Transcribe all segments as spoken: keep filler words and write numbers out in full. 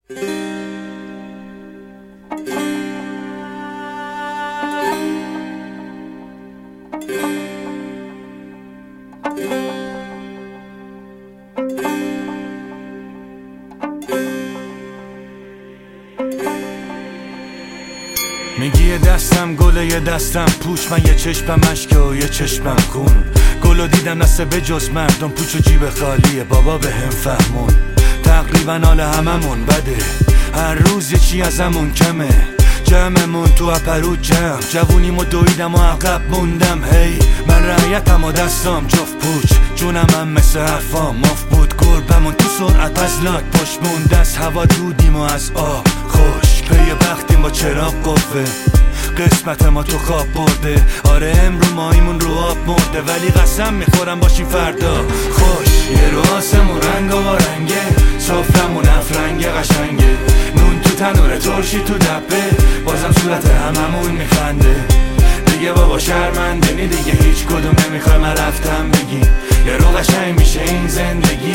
میگی یه دستم گله یه دستم پوچ، من یه چشمم اشکه و یه چشمم خون. گلو دیدم نسته به جز مردم، پوچ و جیب خالیه بابا به هم فهمون. تقریبا حال هممون بده، هر روز یه چی ازمون کمه. جمعمون تو اپرو جمع، جوونیمو دویدم و عقب موندم. هی من رعیتم و دستام جفت پوچ، جونم هم مثل حرفام مف بود. گربمون تو سرعت از لاک پشت مونده، از هوا دودیم و از آب خوش. پی بختیم با چراغ قوه، قسمت ما تو خواب برده. آره امرو مایمون رو آب مرده، ولی قسم میخورم باشیم فردا خوش. یه رو آسمون رنگ و رنگه، صفرمون افرنگ قشنگه. نون تو تنوره ترشی تو دبه، بازم صورت هممون میخنده. دیگه بابا شرمنده نی، دیگه هیچ کدوم نمیخوای من رفتم بگی. یه رو قشنگ میشه این زندگی.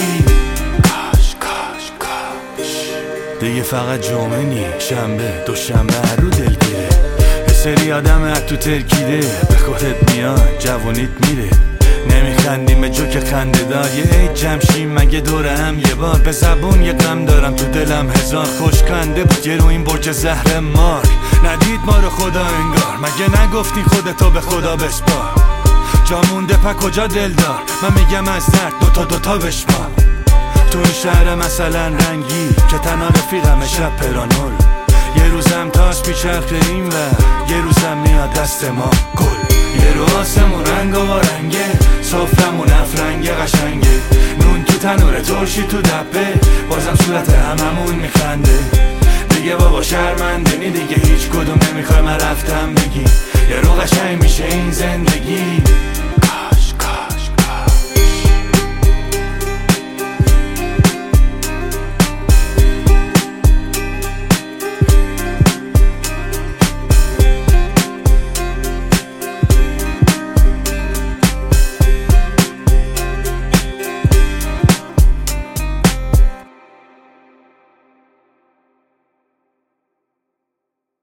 کاش کاش کاش دیگه فقط جمعه نی، شنبه دوشنبه هر رو دلگیره. یه سری آدم از تو ترکیده، به خودت میاد جوونیت میره. نمیخندیم به جوک خنده دار، یه عید جمشیم مگه دوره هم یه بار. به زبون یه غم دارم تو دلم هزار، خوشکنده بود یه رو این برج زهر مار. ندید ما رو خدا انگار، مگه نگفتی خودتو به خدا بسپار. جا مونده پا کجا دلدار، من میگم از درد دوتا دوتا بشمار. تو این شهر مثلا رنگی که تنها رفیقم شب پرانول. یه روزم تاس میچرخه این و یه روزم میاد دست ما گل. یه رو آسمون رنگ و رنگه، صفرمون افرنگ قشنگه. نون تو تنوره ترشی تو دبه، بازم صورت هممون میخنده. دیگه بابا شرمنده نی، دیگه هیچ کدوم نمیخوای من رفتم بگی. یه رو قشنگ میشه این زندگی.